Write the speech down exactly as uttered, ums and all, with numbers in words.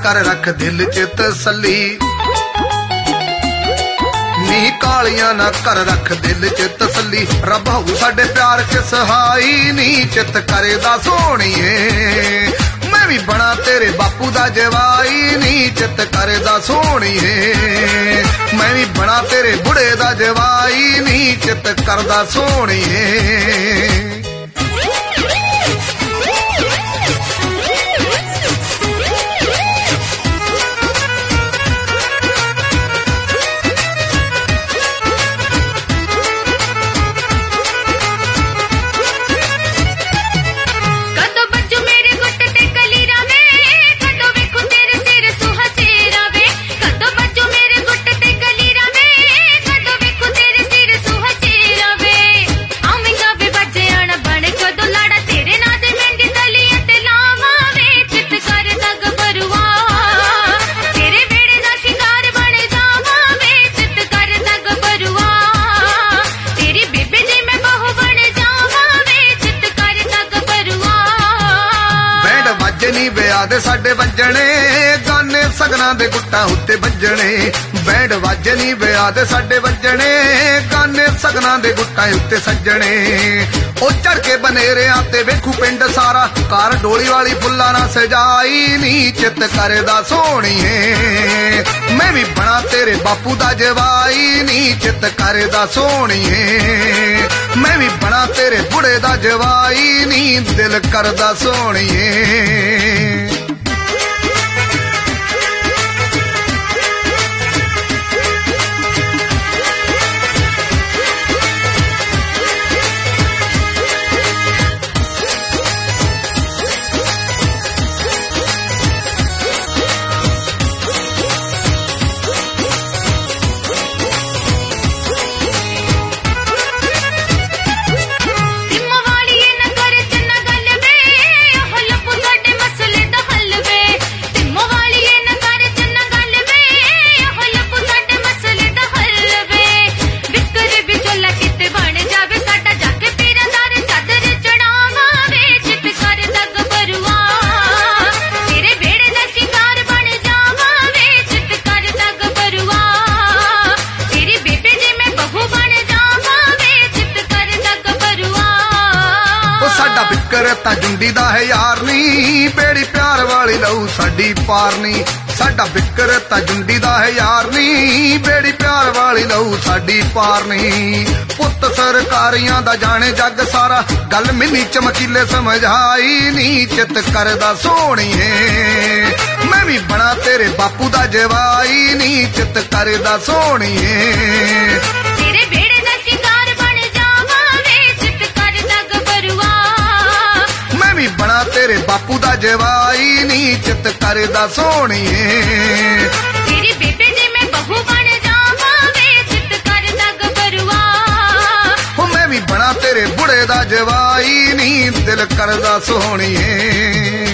कर रख दिल च तसल्ली, नी कालियां ना कर रख दिल च तसल्ली। रब हऊ साडे प्यार च सहाई, नी चित करेदा सोहणीए मैं भी बना तेरे बापू दा जवाई, नी चित करेदा सोहणीए मैं भी बना तेरे बुढ़े दा जवाई, नी चित करदा सोहणीए। दे साडे वजने गाने सगना दे गुट्टां उत्ते वजने, बैंड वाजे नी विआह दे साडे वजने गाने सगना दे गुट्टां उत्ते सजने। ओ चढ़ के बनेरियां ते वेखू पिंड सारा, कार डोली वाली फुल्लां ना सजाई, नी चित करदा सोहणीए मैं भी बना तेरे बापू दा जवाई, नी चित करदा सोहणीए मैं भी बना तेरे बुढ़े दा जवाई, नी दिल करदा सोहणीए। ता जुंडी दा है यार नी बेड़ी प्यार वाली लहू साडी पारनी, साडा बिकर ता जुंडी दा है यार नी बेड़ी प्यार वाली लहू साडी पारनी। पुत सरकारियां दा जाने जग सारा, गल मिनी चमकीले समझाई, नी चित करदा सोहणीए मैं भी बना तेरे बापू दा जवाई, नी चित करदा सोहणीए तेरे बेड़े दा शिकार बन जावां वे चित करदा गबरुआ मैं भी बना तेरे बापू दा जवाई, नी चित करदा सोहणीए तेरी बेबे जी मैं बहू बन जावां वे चित करदा गबरुआ हो मैं भी बना तेरे बुढ़े दा जवाई, नी दिल करदा सोहणीए।